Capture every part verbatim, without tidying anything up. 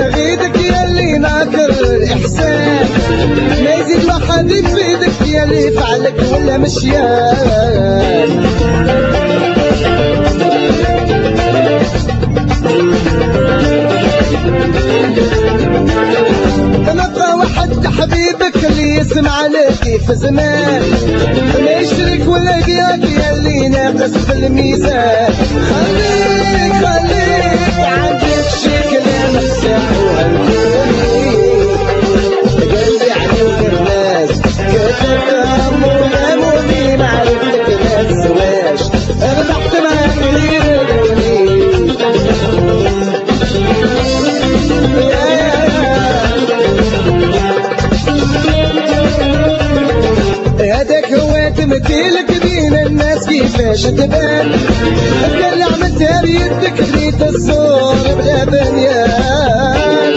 غيدك يلي ناكر الإحسان، ما يزيد واحد يفيدك يلي فعلك ولا مشيان. تلقى واحد حبيبك اللي يسمع عليك في زمان، ما يشرك ولا يبيعك يلي ناقص في الميزان. خليك خليك عندك شي كلام الساح وهالكوني، قلبي عليك الناس كتبت هم ولاموني، معرفتك ما تسواش ربحت معاك غيروني. هذاك هو تمثيلك بين الناس كيفاش تبان، اللي عملتها بيدك بنيت الصور بلا بنيان.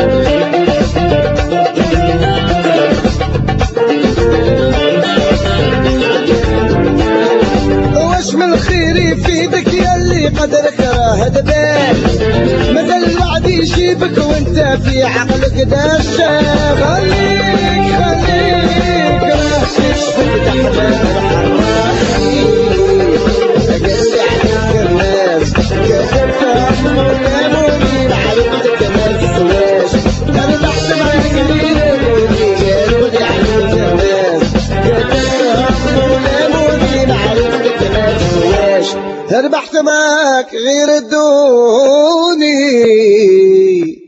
واش من الخير يفيدك يلي قدرك راه دبان، مثل الوعد يجيبك وانت في عقلك داشان. خليك خليك راه تشفك تحمل الحرامي، قلبي عليك الناس كتبتهم ولاموني، معرفتك ما تسواش ربحت معاك غيروني. قلبي عليك الناس كتبتهم ولاموني، معرفتك ما تسواش ربحت معاك غير الدوني.